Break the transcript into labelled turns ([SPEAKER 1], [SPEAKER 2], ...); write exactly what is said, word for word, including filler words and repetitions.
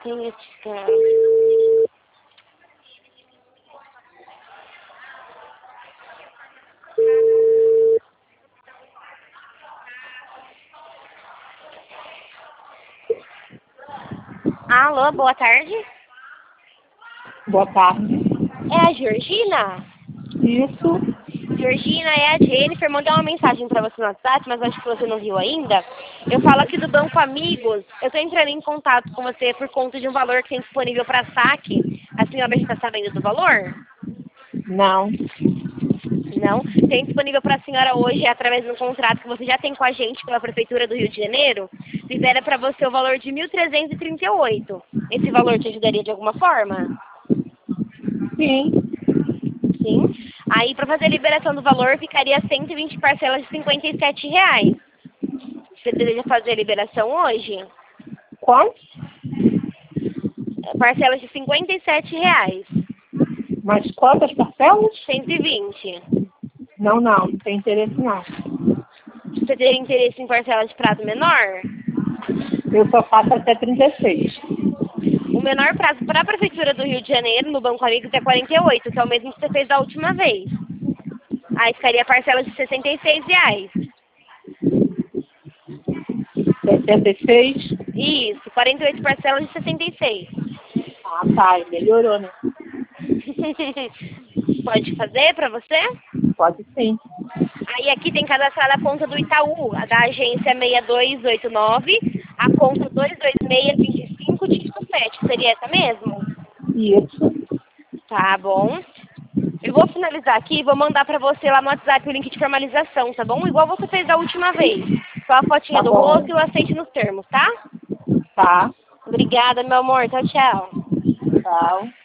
[SPEAKER 1] Tem esse cara. Alô, boa tarde.
[SPEAKER 2] Boa tarde.
[SPEAKER 1] É a Georgina?
[SPEAKER 2] Isso.
[SPEAKER 1] Georgina, é a Jennifer. Mandei uma mensagem pra você no WhatsApp, mas acho que você não viu ainda. Eu falo aqui do Banco Amigos. Eu tô entrando em contato com você por conta de um valor que tem disponível para saque. A senhora já está sabendo do valor?
[SPEAKER 2] Não.
[SPEAKER 1] Não? Tem disponível para a senhora hoje, através de um contrato que você já tem com a gente pela Prefeitura do Rio de Janeiro, libera para você o valor de mil trezentos e trinta e oito. Esse valor te ajudaria de alguma forma?
[SPEAKER 2] Sim.
[SPEAKER 1] Sim. Aí, para fazer a liberação do valor, ficaria cento e vinte parcelas de cinquenta e sete reais. Você deseja fazer a liberação hoje?
[SPEAKER 2] Quanto?
[SPEAKER 1] Parcelas de cinquenta e sete reais.
[SPEAKER 2] Mas quantas parcelas?
[SPEAKER 1] cento e vinte.
[SPEAKER 2] Não, não. Não tem interesse, não.
[SPEAKER 1] Você teria interesse em parcelas de prazo menor?
[SPEAKER 2] Eu só faço até trinta e seis.
[SPEAKER 1] O menor prazo para a Prefeitura do Rio de Janeiro, no Banco Amigos, é quarenta e oito, que é o mesmo que você fez da última vez. Aí ficaria parcelas de sessenta e seis reais.
[SPEAKER 2] sessenta e seis?
[SPEAKER 1] Isso, quarenta e oito parcelas de sessenta e seis.
[SPEAKER 2] Ah, tá. Melhorou, né?
[SPEAKER 1] Pode fazer para você?
[SPEAKER 2] Pode sim.
[SPEAKER 1] Aí aqui tem cadastrada a conta do Itaú, a da agência seis dois oito nove, a conta dois dois seis dois cinco, dígito sete. Seria essa mesmo?
[SPEAKER 2] Isso.
[SPEAKER 1] Tá bom. Eu vou finalizar aqui e vou mandar pra você lá no WhatsApp o link de formalização, tá bom? Igual você fez da última vez. Só a fotinha
[SPEAKER 2] Tá
[SPEAKER 1] do
[SPEAKER 2] bom.
[SPEAKER 1] rosto e o aceite nos termos, tá?
[SPEAKER 2] Tá.
[SPEAKER 1] Obrigada, meu amor. Tchau, tchau.
[SPEAKER 2] Tchau.